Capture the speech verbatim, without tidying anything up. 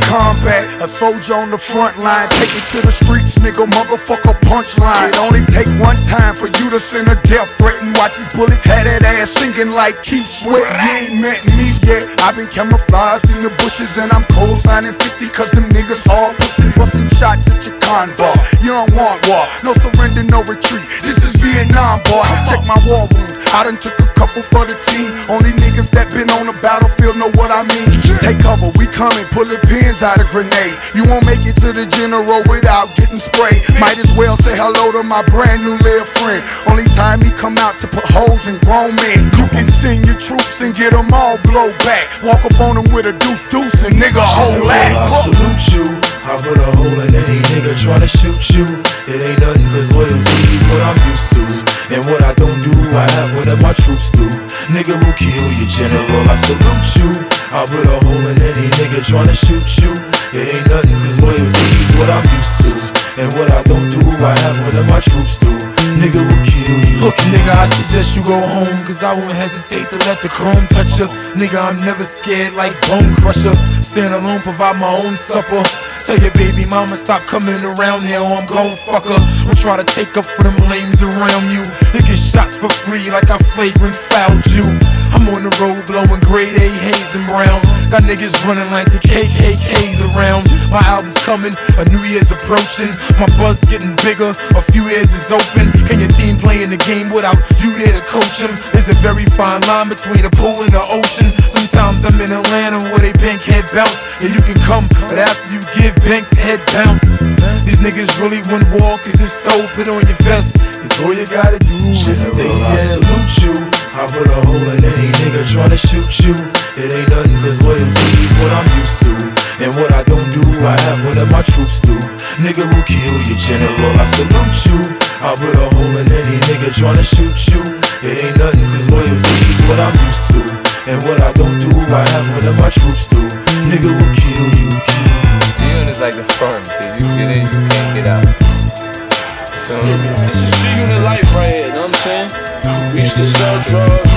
combat, a soldier on the front line. Take it to the streets, nigga, motherfucker punchline. It only take one time for you to send a death threat and watch these bullets had that ass singing like Keith Sweat. You ain't met me yet. I've been camouflaged in the bushes and I'm cold signing fifty cause them niggas all pussy busting shots at your convoy. You don't want war, no surrender, no retreat. This is Vietnam, boy. Check my war wounds. I done took a couple for the team. Only niggas that been on the battlefield know what I mean. Take cover, we coming, pulling pins out of grenades. You won't make it to the general without getting sprayed. Might as well say hello to my brand new little friend. Only time he come out to put holes in grown men. You can send your troops and get them all blow back. Walk up on them with a deuce deuce and nigga hold that. I salute you. I put a hole in any nigga tryna shoot you. It ain't nothing cause loyalty is what I'm used to. And what I don't do, I have what my troops do. Nigga will kill you, general, I salute you. I put a hole in any nigga tryna shoot you. It ain't nothing cause loyalty is what I'm used to. And what I don't do, I have what my troops do. Nigga will kill you. Look, nigga, I suggest you go home, cause I won't hesitate to let the chrome touch ya. Nigga, I'm never scared like Bone Crusher. Stand alone, provide my own supper. Tell your baby mama stop coming around here or I'm gon' fuck her. Don't try to take up for them lames around you. You get shots for free like I flagrant fouled you. I'm on the road blowing grade A haze and brown. Got niggas running like the K K K's around. My album's coming, a new year's approaching. My buzz getting bigger, a few ears is open. Can your team play in the game without you there to coach them? There's a very fine line between a pool and the ocean. Sometimes I'm in Atlanta where they bank head bounce. Yeah, you can come, but after you give banks head bounce. These niggas really win war, cause if so, put on your vest. Cause all you gotta do is say yes. I salute you. I put a hole in any nigga tryna shoot you. It ain't nothing cause loyalty is what I'm used to. And what I don't do, I have what my troops do. Nigga will kill you, general, I salute you. I put a hole in any nigga tryna shoot you. It ain't nothing cause loyalty is what I'm used to. And what I don't do, I have what my troops do. Nigga will kill you. G-Unit is like the firm, cause you get in, you can't get out. So, this is G-Unit life right here, you know what I'm saying? We used to sell drugs,